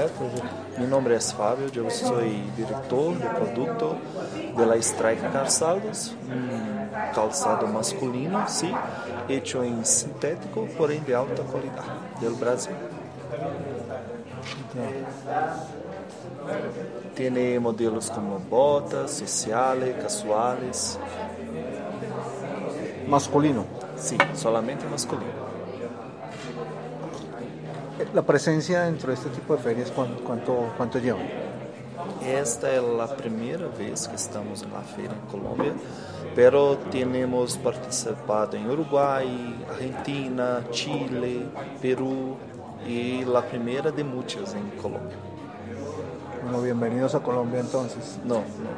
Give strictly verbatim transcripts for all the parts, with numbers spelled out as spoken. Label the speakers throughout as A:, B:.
A: correto?
B: Mi nombre es Fabio, yo soy director de producto de la Strike Calçados, un calzado masculino, sí, hecho en sintético, porém de alta calidad, del Brasil. Tiene modelos como botas, sociales, casuales.
A: Masculino.
B: Sí, solamente masculino.
A: La presencia dentro de este tipo de ferias, ¿cuánto, cuánto, cuánto lleva?
B: Esta es la primera vez que estamos en la feria en Colombia, pero tenemos participado en Uruguay, Argentina, Chile, Perú y la primera de muchas en Colombia.
A: Bueno, bienvenidos a Colombia entonces.
B: No, no.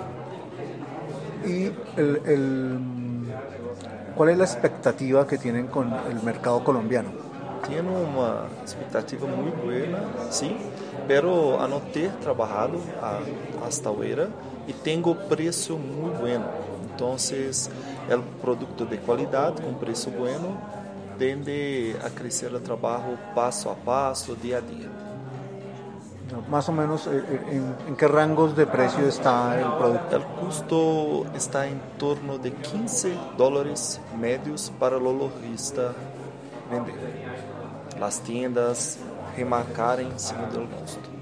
A: ¿Y el, el, cuál es la expectativa que tienen con el mercado colombiano?
B: Tiene una expectativa muy buena, sí, pero a no ter trabajado a, hasta ahora y tengo precio muy bueno. Entonces, el producto de calidad con precio bueno tende a crecer el trabajo paso a paso, día a día.
A: Más o menos, ¿en, en qué rangos de precio está el producto?
B: El costo está en torno de quince dólares medios para los lojistas vender. Las tiendas remarcarem segundo o custo.